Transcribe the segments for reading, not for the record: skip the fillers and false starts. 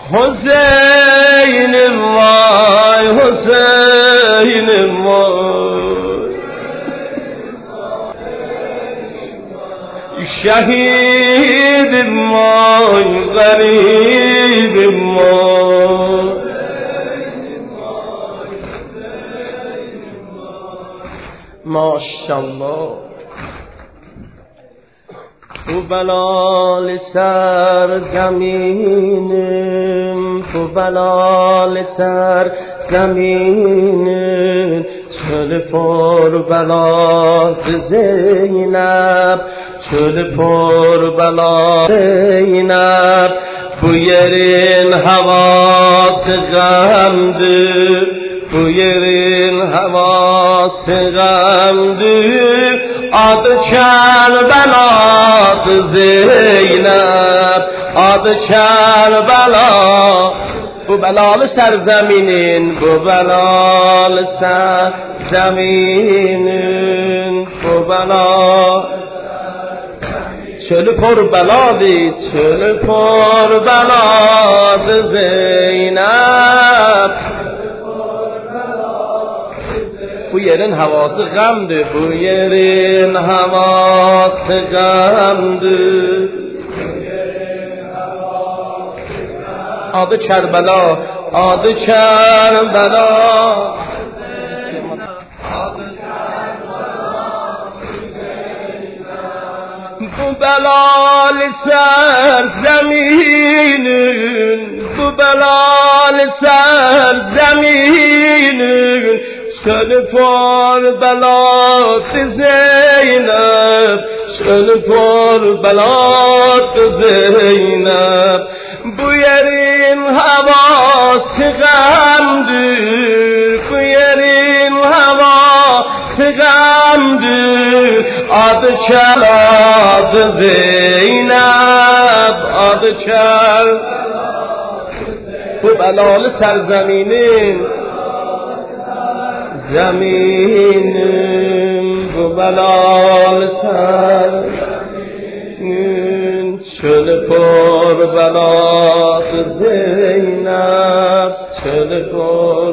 حسین وای حسین وای شهید وای غریب وای ماشاءالله تو بلال سر زمینم تو بلال سر زمینم چل پر بلال زینب چل پر بلال زینب بویرین حواس غمده بویرین حواس غمده آد کربلات زینب آد کربلا bu belalı serzeminin bu belalı serzeminin bu belalı çölü por beladı çölü por beladı Zeynep bu yerin havası gamdı bu yerin havası gamdı adı Kerbela adı Kerbela bu belalı serzeminin bu belalı serzeminin sönü por belat Zeynep sönü por belat Zeynep bu yerin havası gamdır bu yerin havası gamdır adı çel adı Zeynep adı çel bu belalı serzeminin zeminim bu belalı serzeminin çölü por belat Zeynep çölü por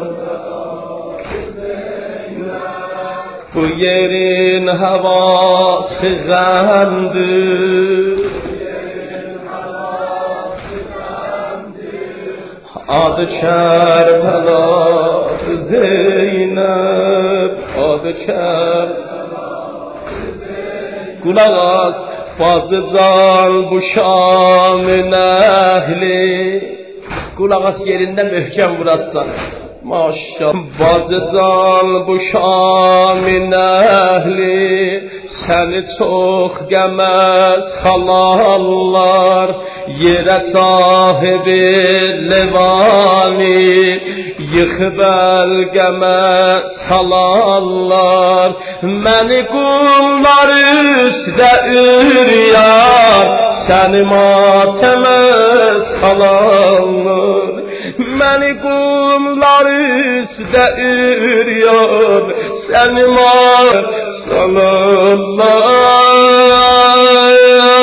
bu yerin havası gamdır adı Kerbela Zeynep adı Kerbela kulak as fazlıcan bu Şam'ın ehli kulak as yerinden möhkem vuratsan maşallah fazlıcan bu Şam'ın ehli seni çok geme salarlar yere sahibi levani yıkı belgeme salarlar meni kumlar üstte üryan seni mateme salarlar meni kumlar üstte üryan seni mateme salarlar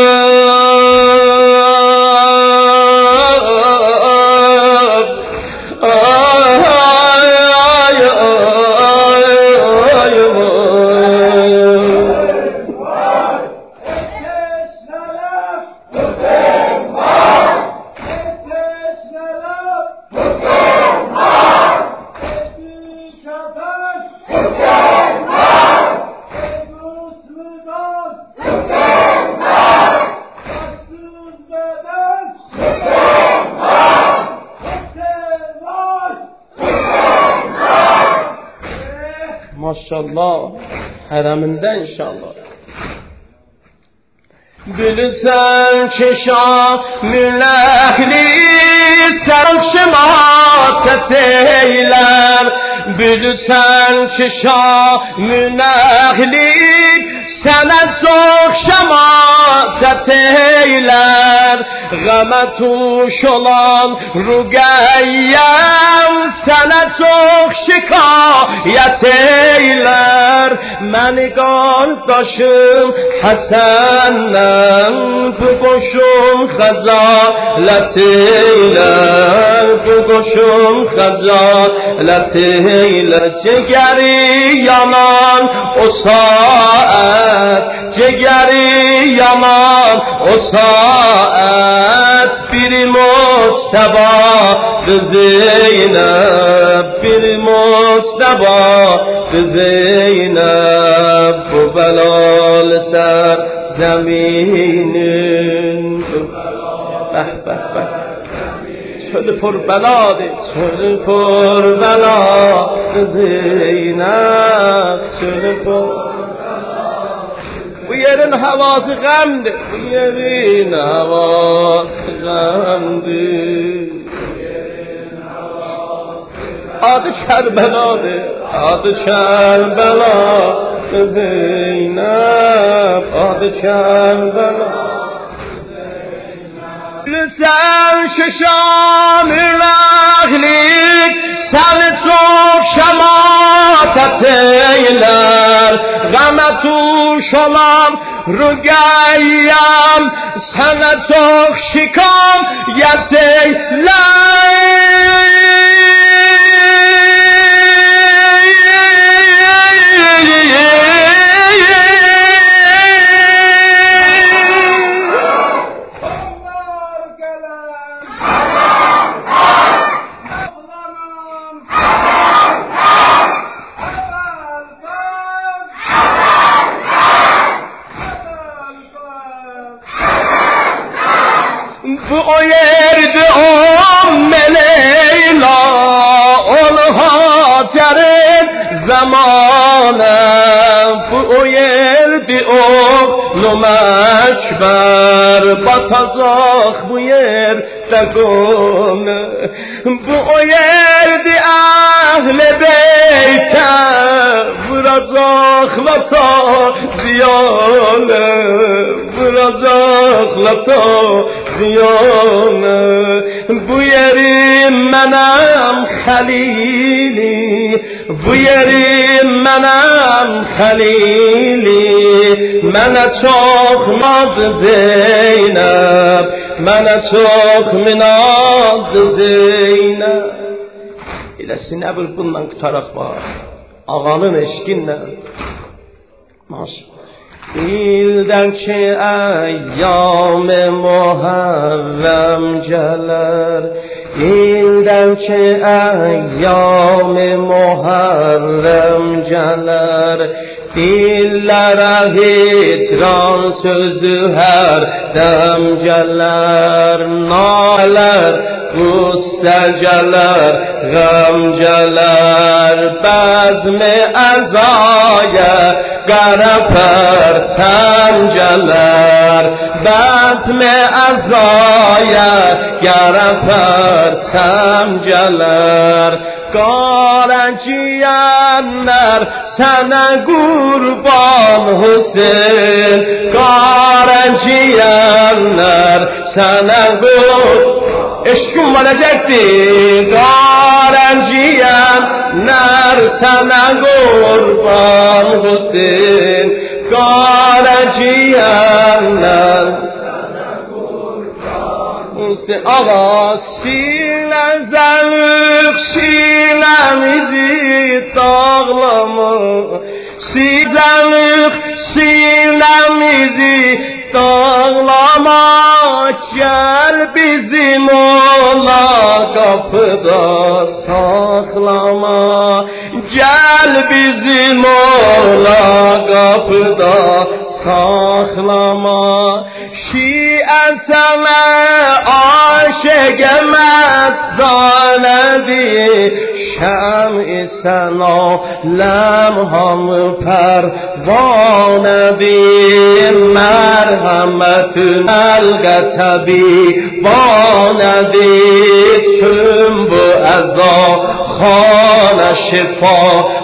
maşallah hareminde inşallah bilirsen ki Şam'ın ehli şematet eyler bilirsen ki Şam'ın ehli sana çok şematet eyler gama tuş olan Rugeyyem sana çok şikayet eyler meni qardaşım Hasan'dan bu boşum xəcalet eylər گوشم خجالت هیله جگری یمان و ساعت جگری یمان و ساعت بیر مجتبا زینب بیر مجتبا زینب و بلال سر زمینن چل پر بلاده چل پر بلا زینب چل پر بیرین حواس غم ده بیرین حواس غم ده آد کربلا ده آد کربلا زینب آد کربلا لسان ششام الاغلیک سر چوک شماتت ایلر غمتو شلام رو گیم سن چوک شکام یتی بویرد لیلا اونها جرد زمانم بویرد نمکبر باتازاخ بویرد گون بویرد اهل بیتم برازاخ لطا زیانه برازاخ لطا زیانه بویری منم خلیلی بویری منم خلیلی من çok mad Zeynep من çok minad Zeynep İlə sinəbül bundan qutaraq var ağanın eşqinlə maşallah Bildən ki əyyam-ı Muharrem gələr Bildən ki əyyam-ı Muharrem gələr Dillərə hicran sözü hər dəm gələr Nalər qüssə gələr, غم gələr Bəzmi əzaya qara pərçəm gələr Bəzmi əzaya qara pərçəm gələr Qara ciyənlər sənə qurban Hüseyin Qara ciyənlər sənə qurban Eşküm valecekti Qara ciyənlər sənə qurban Hüseyin Qara ciyənlər sənə qurban Hüseyin Ağa sinə zəvq sinəmizi dağlama Zəvq sinəmizi dağlama Gel bizim ola kapıda saklama Gel bizim ola kapıda saklama Şiə sənə aşıqə məzdanədir Şəm-i sənə ləmhamı pərvanədir Mərhəmətün əlqətəbi banədir Tüm bu əza xanə şifa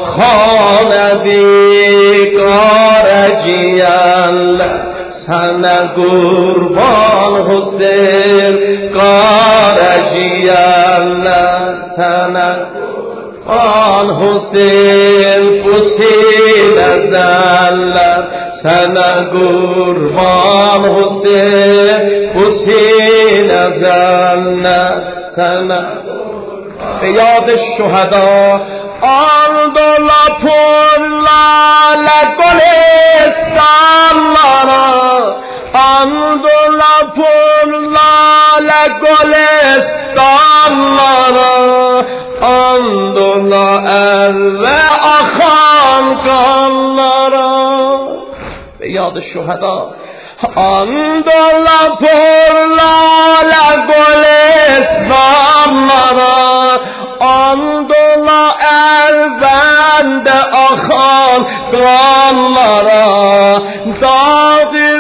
xanədir Qara ciyənlər sənə qurban Hüseyin Qara ciyənlər sənə qurban Hüseyin Bu sinə zəllər sənə qurban Hüseyin Bu sinə zəllər سنه به یاد شهدا آن دولا پر لاله گلستان لارا آن دولا پر لاله گلستان لارا آن دولا اره آخان کن لارا به یاد شهدا آن دولا پر لاله گلستان لارا آن دولا البند آخان گانlara dağdır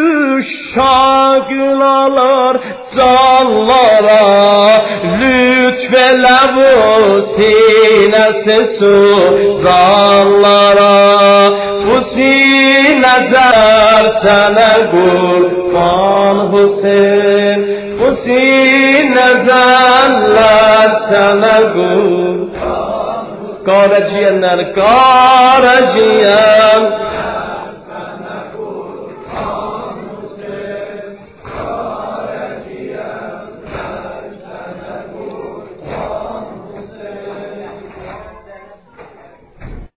uşaklar canlara lütfele bu sinesi suzanlara bu sine zersene kurban Hüseyin bu sine zerler sene kurban Karaciğer, karaciğer